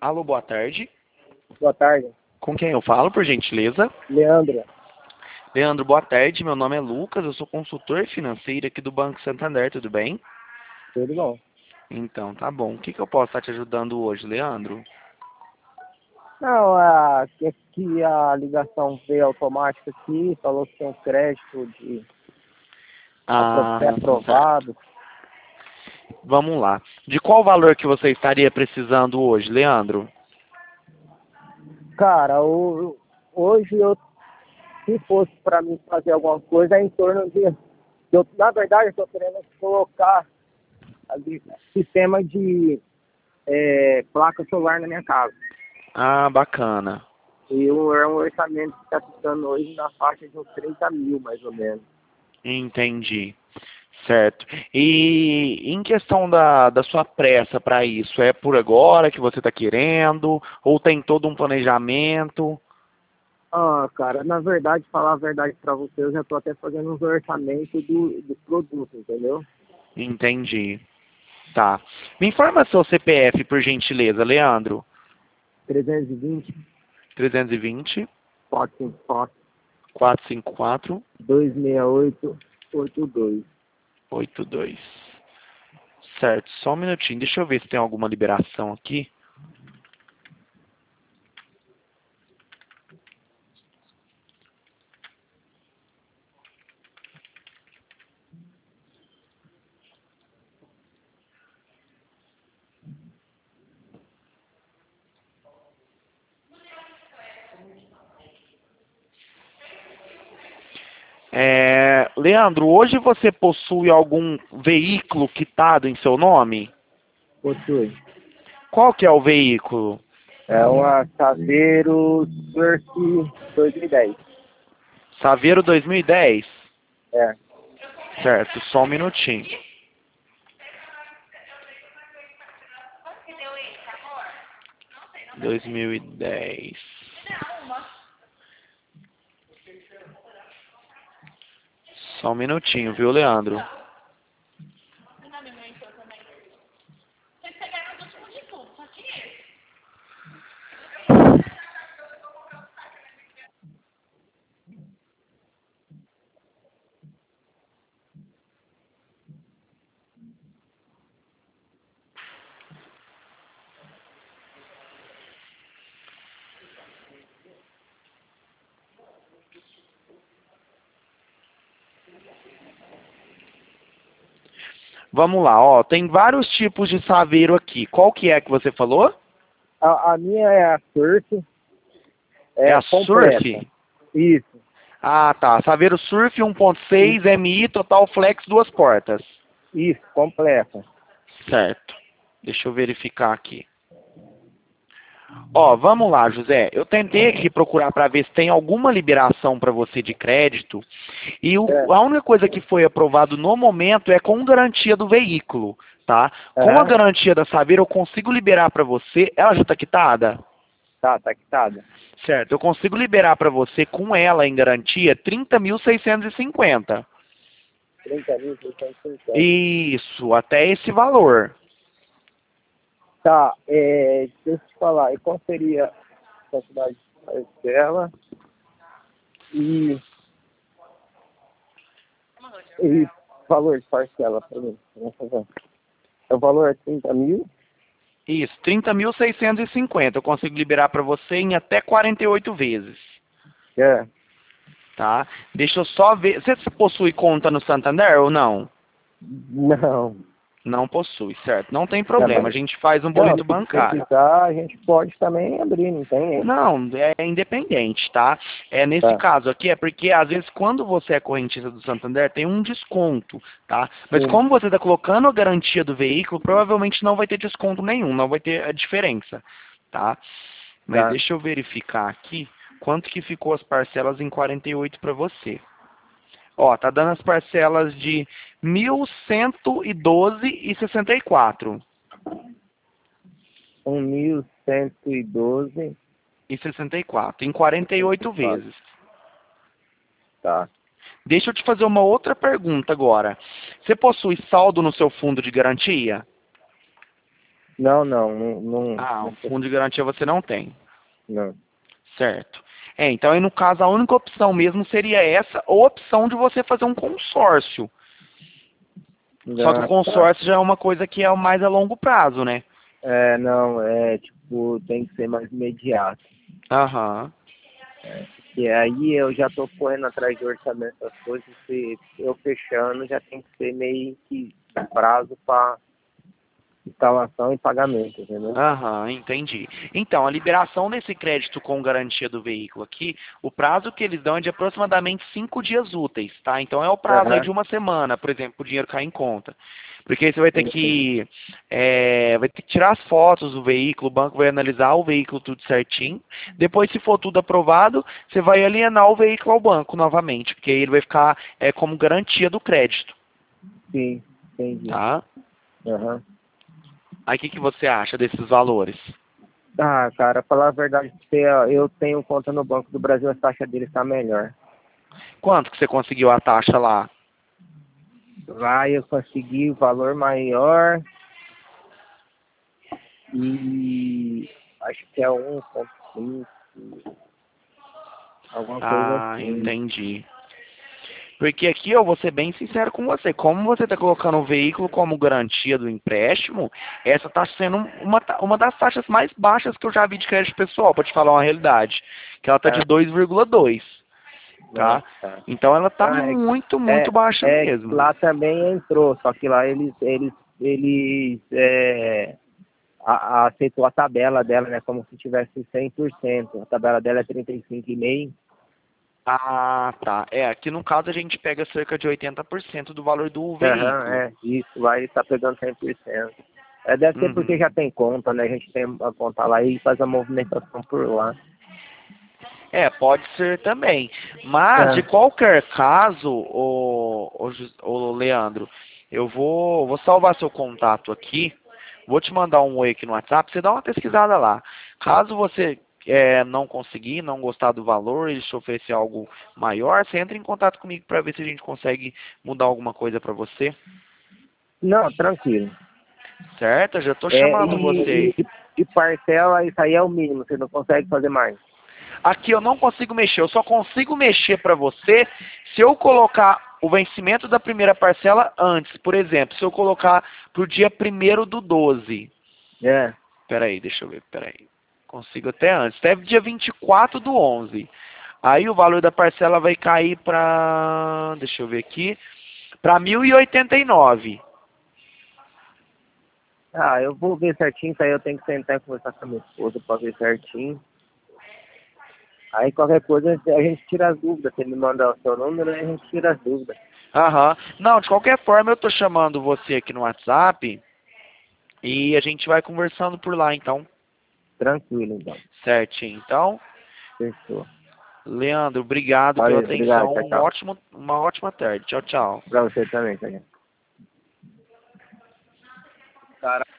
Alô, boa tarde. Boa tarde. Com quem eu falo, por gentileza? Leandro. Leandro, boa tarde. Meu nome é Lucas, eu sou consultor financeiro aqui do Banco Santander, tudo bem? Tudo bom? Então, tá bom. O que eu posso estar te ajudando hoje, Leandro? Não, que a ligação veio automática aqui, falou que tem um crédito de Ah, certo. aprovado. Vamos lá. De qual valor que você estaria precisando hoje, Leandro? Cara, hoje se fosse para mim fazer alguma coisa, é em torno de. Na verdade, eu estou querendo colocar ali, sistema de placa solar na minha casa. Ah, bacana. E é um orçamento que está ficando hoje na faixa de uns 30 mil, mais ou menos. Entendi. Certo. E em questão da sua pressa para isso, é por agora que você está querendo? Ou tem todo um planejamento? Ah, cara, na verdade, falar a verdade pra você, eu já tô até fazendo uns orçamentos do produto, entendeu? Entendi. Tá. Me informa seu CPF, por gentileza, Leandro. 320, 320 454, 454 268, 82. 82. Certo, só um minutinho. Deixa eu ver se tem alguma liberação aqui. Leandro, hoje você possui algum veículo quitado em seu nome? Possui. Qual que é o veículo? É uma Saveiro Surf 2010. Saveiro 2010? É. Certo, só um minutinho. Dois mil e dez. Só um minutinho, viu, Leandro? Vamos lá, ó. Tem vários tipos de Saveiro aqui. Qual que é que você falou? A minha é a Surf, É a completa. Surf? Isso, Ah, tá. Saveiro Surf 1.6 MI Total Flex, duas portas. isso, completa. Certo. Deixa eu verificar aqui. Ó, vamos lá, José. Eu tentei aqui procurar para ver se tem alguma liberação para você de crédito. E É. a única coisa que foi aprovado no momento é com garantia do veículo, tá? Com a Aham. garantia da Saveiro eu consigo liberar para você. Ela já está quitada? Tá quitada. Certo. Eu consigo liberar para você com ela em garantia 30.650. 30.650. Isso, até esse valor. Tá, deixa eu te falar, e qual seria a quantidade de parcela e valor de parcela para mim? Vamos fazer. O valor é 30 mil? Isso, 30.650. Eu consigo liberar para você em até 48 vezes. É. Tá? Deixa eu só ver. Você possui conta no Santander ou não? Não. Não possui, certo? Não tem É, problema. A mas, gente faz um não, boleto se bancário. precisar, a gente pode também abrir, não tem? Hein? Não, é independente, tá? Nesse Tá. caso aqui é porque às vezes quando você é correntista do Santander tem um desconto, tá? Mas Sim. como você está colocando a garantia do veículo, provavelmente não vai ter desconto nenhum, não vai ter a diferença, tá? Mas Tá. deixa eu verificar aqui quanto que ficou as parcelas em 48 para você. Ó, tá dando as parcelas de 1.112,64. 1.112. E 64, em 48 vezes. Tá. Deixa eu te fazer uma outra pergunta agora. Você possui saldo no seu fundo de garantia? Não, Ah, o fundo de garantia você não tem. não. Certo. Então aí no caso a única opção mesmo seria essa, ou a opção de você fazer um consórcio. Só que o Ah, tá. consórcio já é uma coisa que é mais a longo prazo, né? Não, tipo, tem que ser mais imediato. Aham. E aí eu já tô correndo atrás de orçamento, essas coisas, e eu fechando já tem que ser meio que prazo para instalação e pagamento, entendeu? Aham, entendi. Então, a liberação desse crédito com garantia do veículo aqui, o prazo que eles dão é de aproximadamente 5 dias úteis, tá? Então é o prazo aí Aham, de uma semana, por exemplo, o dinheiro cair em conta. Porque aí você vai ter entendi. que tirar as fotos do veículo, o banco vai analisar o veículo tudo certinho. Depois, se for tudo aprovado, você vai alienar o veículo ao banco novamente, porque aí ele vai ficar como garantia do crédito, Sim, entendi. tá? Aham. Aí o que você acha desses valores? Ah, cara, falar a verdade pra você, ó, eu tenho conta no Banco do Brasil, a taxa dele está melhor. Quanto que você conseguiu a taxa lá? Lá eu consegui valor maior e acho que é 1,5, alguma coisa Ah, assim. entendi. Porque aqui eu vou ser bem sincero com você. Como você está colocando o veículo como garantia do empréstimo, essa está sendo uma das taxas mais baixas que eu já vi de crédito pessoal, para te falar uma realidade. Que ela está de Ah, 2,2, ah, tá? tá. Então ela está Ah, muito, é, muito baixa mesmo. lá também entrou, só que lá eles aceitou a tabela dela, né, como se tivesse 100%. A tabela dela é 35,5. Ah, tá. Aqui no caso a gente pega cerca de 80% do valor do Aham, veículo. isso, lá ele tá pegando 100%. Deve ser porque Uhum. já tem conta, né, a gente tem a conta lá e faz a movimentação por lá. Pode ser também. Mas, de É. qualquer caso, o Leandro, eu vou salvar seu contato aqui, vou te mandar um oi aqui no WhatsApp, você dá uma pesquisada lá. Caso você não conseguir, não gostar do valor, eles te oferecer algo maior, você entra em contato comigo para ver se a gente consegue mudar alguma coisa para você, Não, tranquilo. certo? Eu já estou chamando E você. de parcela, isso aí é o mínimo, você não consegue fazer mais. Aqui eu não consigo mexer, eu só consigo mexer para você se eu colocar o vencimento da primeira parcela antes. Por exemplo, se eu colocar para o dia 1º do 12. É. Peraí, deixa eu ver, peraí. Consigo até antes. Até dia 24/11. Aí o valor da parcela vai cair para, deixa eu ver aqui, para 1.089. Ah, eu vou ver certinho, isso aí eu tenho que sentar e conversar com a minha esposa pra ver certinho. Aí qualquer coisa a gente tira as dúvidas. Você me manda o seu número, aí a gente tira as dúvidas. Aham. Não, de qualquer forma eu tô chamando você aqui no WhatsApp e a gente vai conversando por lá então. Tranquilo, então. Certinho. Então, Fechou. Leandro, obrigado pela Valeu, obrigado, atenção. tchau, tchau. Uma ótima tarde. Tchau, tchau. Pra você também, tchau, tchau. Cara.